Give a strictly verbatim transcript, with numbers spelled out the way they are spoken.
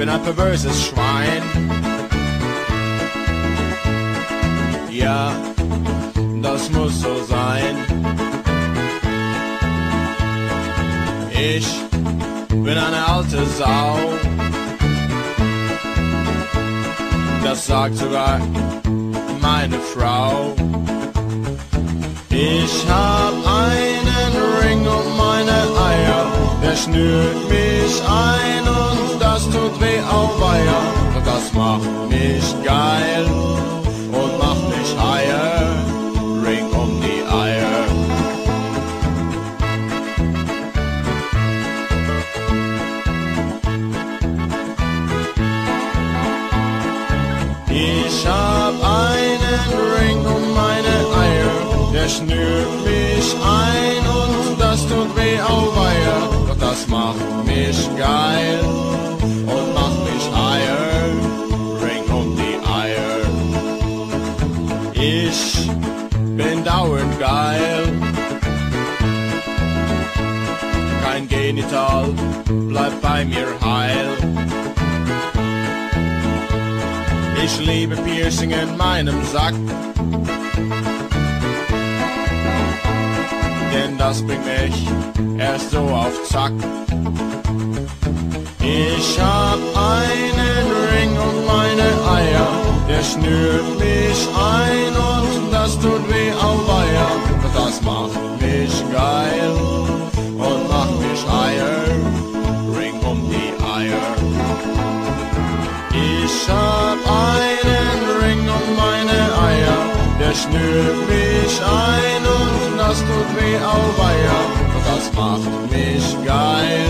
bin ein perverses Schwein. Ja, das muss so sein. Ich bin eine alte Sau. Das sagt sogar meine Frau. Ich hab einen Ring um meine Eier, der schnürt mich ein und das tut weh, auweia. Und das macht mich geil und macht mich higher. Ring um die Eier. Ich hab einen Ring um meine Eier, der schnürt mich ein und das tut weh, auweia. Doch das macht mich geil und macht mich higher. Ring um die Eier. Ich bin dauernd geil. Kein Genital bleibt bei mir heil. Ich liebe Piercing in meinem Sack, denn das bringt mich erst so auf Zack. Ich hab einen Ring um meine Eier, der schnürt mich ein und das tut weh, auweia. Doch das macht mich geil und macht mich higher. Ring um die Eier. Ich hab einen Ring um meine Eier, der schnürt mich ein und das tut weh, auweia. Doch das macht mich geil